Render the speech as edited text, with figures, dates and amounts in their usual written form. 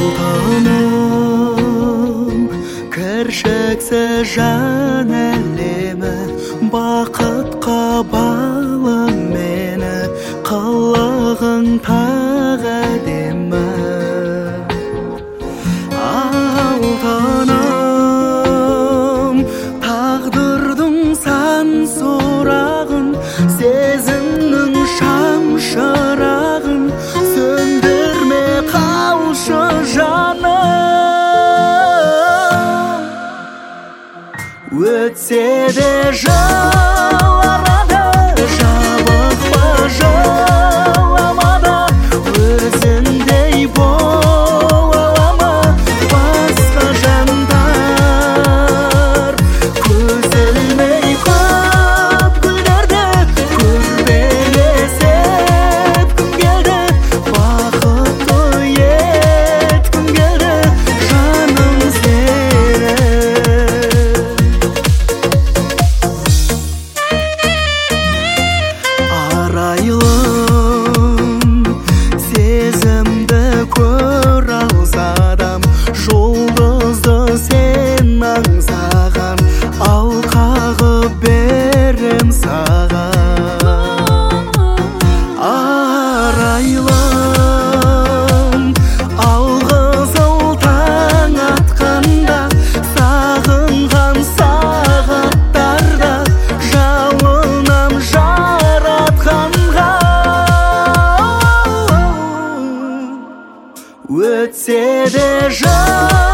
алтыным кіршіксіз жан әлемі бақытқа балым мені қылығың тағы әдемі алтыным тағдырдың сан сұрағын сезімнің шамшырағын сөндірме қалшы жаным өтсе де жыл арада жабықпа жыламада өзіңдей бола ма басқа жандар көз ілмей көп гүлдерді көрбелесіп күн келді бақытты еткім келді жаным сені арайлым сезімді көр алсадам жұлдызды сен аңсаған алқағы берем саған арайлым алғызыл таң атқанда сағынған сағаттарда жалынам жаратқанға өтсе де жыл